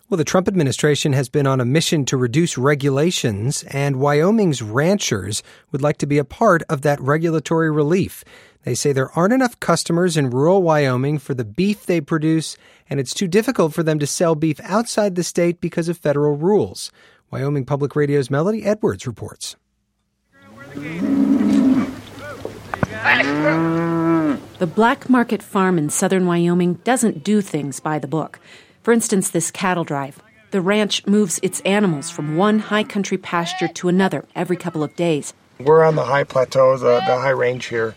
Well, the Trump administration has been on a mission to reduce regulations, and Wyoming's ranchers would like to be a part of that regulatory relief. They say there aren't enough customers in rural Wyoming for the beef they produce, and it's too difficult for them to sell beef outside the state because of federal rules. Wyoming Public Radio's Melody Edwards reports. The Black Market Farm in southern Wyoming doesn't do things by the book. For instance, this cattle drive. The ranch moves its animals from one high country pasture to another every couple of days. We're on the high plateau, the high range here.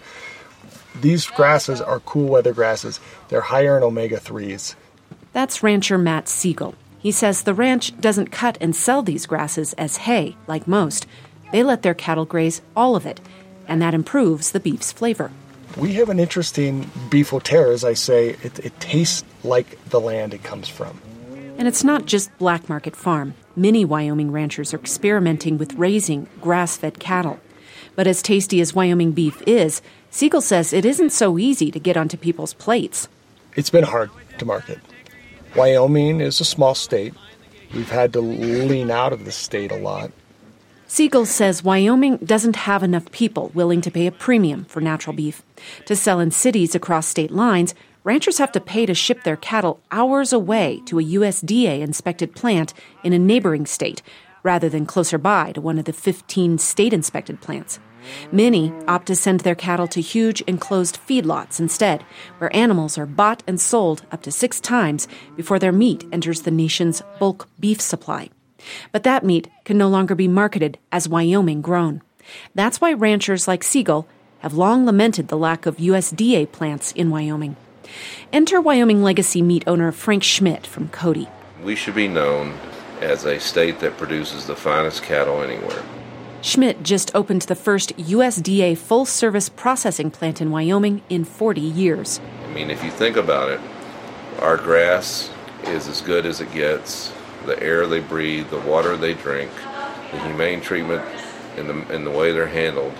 These grasses are cool weather grasses. They're higher in omega-3s. That's rancher Matt Siegel. He says the ranch doesn't cut and sell these grasses as hay, like most. They let their cattle graze all of it, and that improves the beef's flavor. We have an interesting beef au terre, as I say. It tastes like the land it comes from. And it's not just Black Market Farm. Many Wyoming ranchers are experimenting with raising grass-fed cattle. But as tasty as Wyoming beef is, Siegel says it isn't so easy to get onto people's plates. It's been hard to market. Wyoming is a small state. We've had to lean out of the state a lot. Siegel says Wyoming doesn't have enough people willing to pay a premium for natural beef. To sell in cities across state lines, ranchers have to pay to ship their cattle hours away to a USDA-inspected plant in a neighboring state, rather than closer by to one of the 15 state-inspected plants. Many opt to send their cattle to huge enclosed feedlots instead, where animals are bought and sold up to 6 times before their meat enters the nation's bulk beef supply. But that meat can no longer be marketed as Wyoming grown. That's why ranchers like Siegel have long lamented the lack of USDA plants in Wyoming. Enter Wyoming legacy meat owner Frank Schmidt from Cody. We should be known as a state that produces the finest cattle anywhere. Schmidt just opened the first USDA full-service processing plant in Wyoming in 40 years. I mean, if you think about it, our grass is as good as it gets. The air they breathe, the water they drink, the humane treatment, and the way they're handled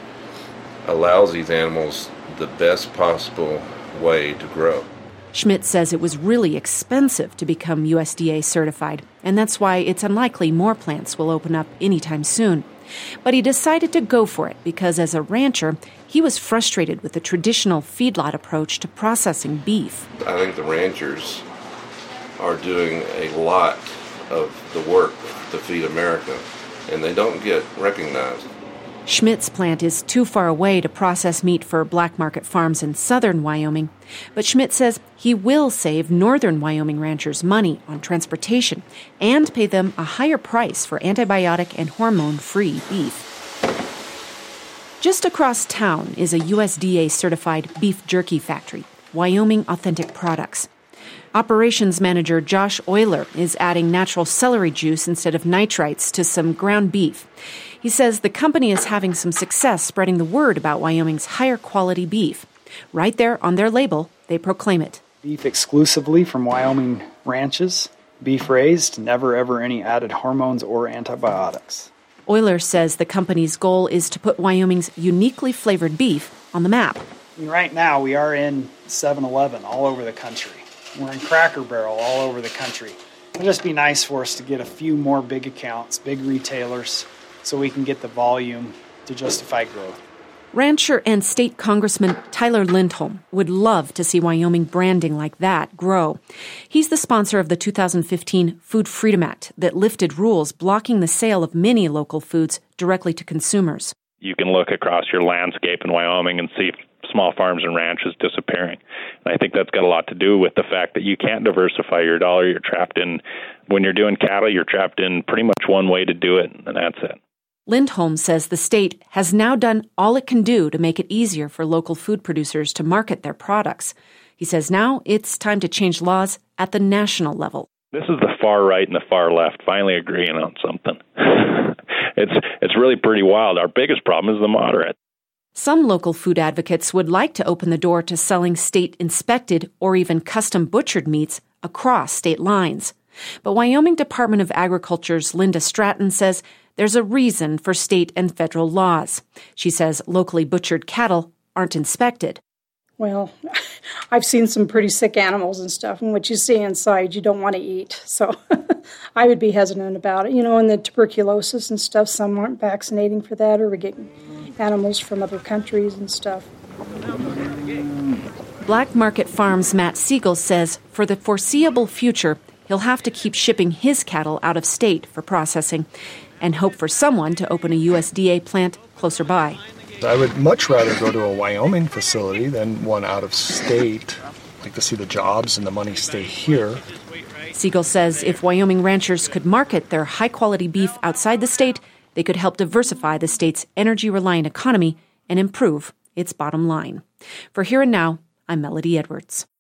allows these animals the best possible way to grow. Schmidt says it was really expensive to become USDA certified, and that's why it's unlikely more plants will open up anytime soon. But he decided to go for it because as a rancher, he was frustrated with the traditional feedlot approach to processing beef. I think the ranchers are doing a lot of the work to feed America, and they don't get recognized. Schmidt's plant is too far away to process meat for Black Market Farms in southern Wyoming, but Schmidt says he will save northern Wyoming ranchers money on transportation and pay them a higher price for antibiotic and hormone-free beef. Just across town is a USDA-certified beef jerky factory, Wyoming Authentic Products. Operations manager Josh Euler is adding natural celery juice instead of nitrites to some ground beef. He says the company is having some success spreading the word about Wyoming's higher quality beef. Right there on their label, they proclaim it. Beef exclusively from Wyoming ranches, beef raised, never ever any added hormones or antibiotics. Euler says the company's goal is to put Wyoming's uniquely flavored beef on the map. Right now we are in 7-Eleven all over the country. We're in Cracker Barrel all over the country. It'll just be nice for us to get a few more big accounts, big retailers, so we can get the volume to justify growth. Rancher and state congressman Tyler Lindholm would love to see Wyoming branding like that grow. He's the sponsor of the 2015 Food Freedom Act that lifted rules blocking the sale of many local foods directly to consumers. You can look across your landscape in Wyoming and see small farms and ranches disappearing. And I think that's got a lot to do with the fact that you can't diversify your dollar. You're trapped in, when you're doing cattle, you're trapped in pretty much one way to do it, and that's it. Lindholm says the state has now done all it can do to make it easier for local food producers to market their products. He says now it's time to change laws at the national level. This is the far right and the far left finally agreeing on something. It's really pretty wild. Our biggest problem is the moderate. Some local food advocates would like to open the door to selling state-inspected or even custom-butchered meats across state lines. But Wyoming Department of Agriculture's Linda Stratton says there's a reason for state and federal laws. She says locally butchered cattle aren't inspected. Well, I've seen some pretty sick animals and stuff, and what you see inside you don't want to eat. So I would be hesitant about it. And the tuberculosis and stuff, some aren't vaccinating for that, or we're getting animals from other countries and stuff. Black Market Farms' Matt Siegel says for the foreseeable future, he'll have to keep shipping his cattle out of state for processing and hope for someone to open a USDA plant closer by. I would much rather go to a Wyoming facility than one out of state. I'd like to see the jobs and the money stay here. Siegel says if Wyoming ranchers could market their high-quality beef outside the state, they could help diversify the state's energy-reliant economy and improve its bottom line. For Here and Now, I'm Melody Edwards.